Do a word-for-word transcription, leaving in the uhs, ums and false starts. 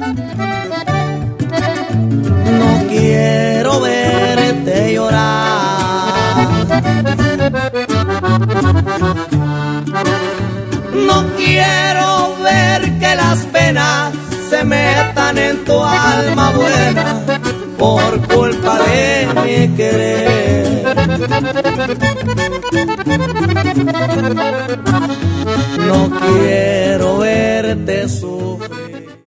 No quiero verte llorar, no quiero ver que las penas se metan en tu alma buena por culpa de mi querer.